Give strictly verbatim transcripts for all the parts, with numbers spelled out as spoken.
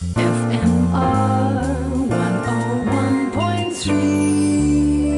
F M R one oh one point three.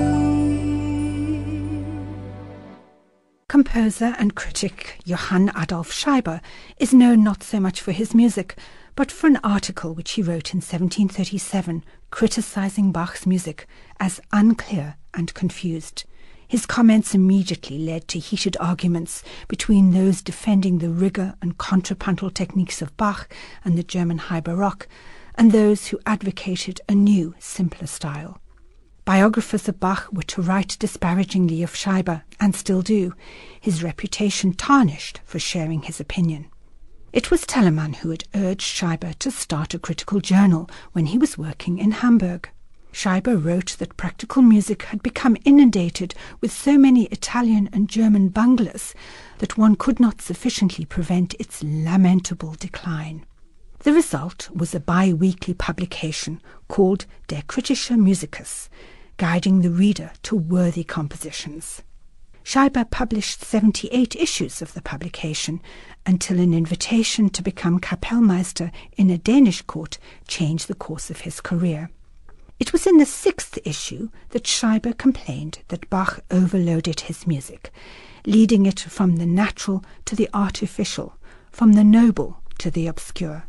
Composer and critic Johann Adolf Scheiber is known not so much for his music, but for an article which he wrote in seventeen thirty-seven criticizing Bach's music as unclear and confused. His comments immediately led to heated arguments between those defending the rigor and contrapuntal techniques of Bach and the German High Baroque, and those who advocated a new, simpler style. Biographers of Bach were to write disparagingly of Scheiber, and still do, his reputation tarnished for sharing his opinion. It was Telemann who had urged Scheiber to start a critical journal when he was working in Hamburg. Scheiber wrote that practical music had become inundated with so many Italian and German bunglers that one could not sufficiently prevent its lamentable decline. The result was a bi-weekly publication called Der Kritische Musikus, guiding the reader to worthy compositions. Scheiber published seventy-eight issues of the publication until an invitation to become Kapellmeister in a Danish court changed the course of his career. It was in the sixth issue that Scheiber complained that Bach overloaded his music, leading it from the natural to the artificial, from the noble to the obscure.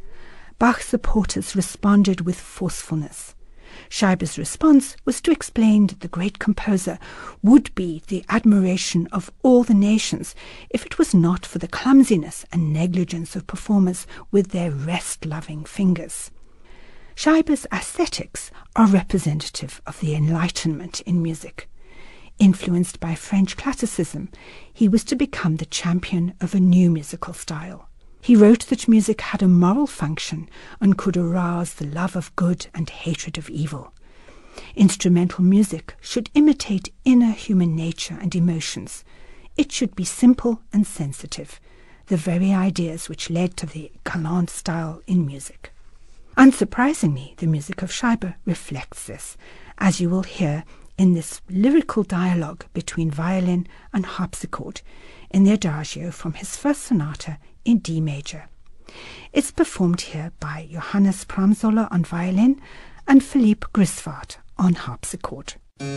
Bach's supporters responded with forcefulness. Scheiber's response was to explain that the great composer would be the admiration of all the nations if it was not for the clumsiness and negligence of performers with their rest-loving fingers. Scheiber's aesthetics are representative of the Enlightenment in music. Influenced by French classicism, he was to become the champion of a new musical style. He wrote that music had a moral function and could arouse the love of good and hatred of evil. Instrumental music should imitate inner human nature and emotions. It should be simple and sensitive, the very ideas which led to the galant style in music. Unsurprisingly, the music of Scheiber reflects this, as you will hear in this lyrical dialogue between violin and harpsichord in the Adagio from his first sonata in D major. It's performed here by Johannes Pramsoller on violin and Philippe Griswart on harpsichord.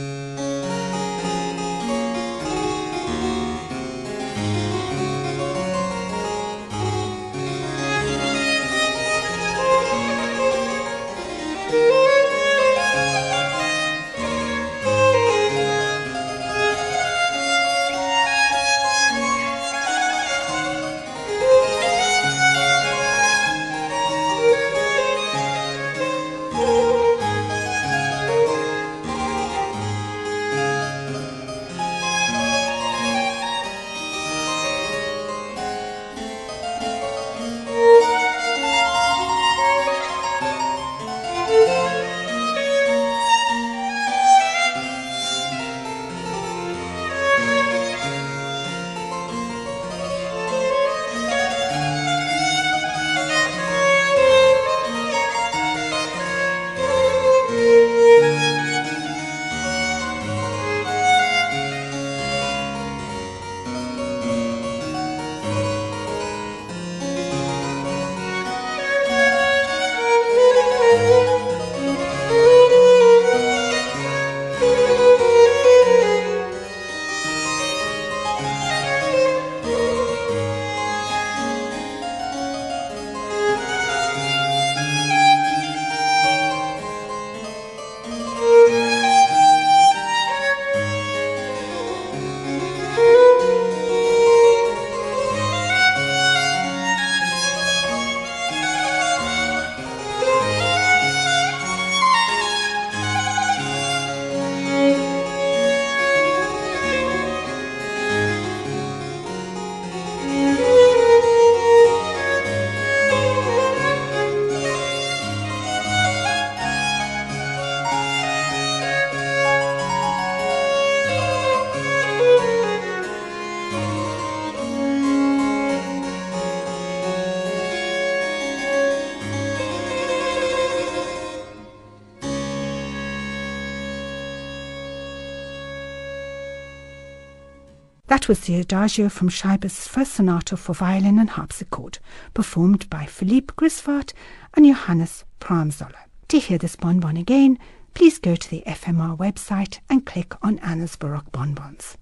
That was the Adagio from Scheiber's first sonata for violin and harpsichord, performed by Philippe Griswart and Johannes Pramzoller. To hear this bonbon again, please go to the F M R website and click on Anna's Baroque Bonbons.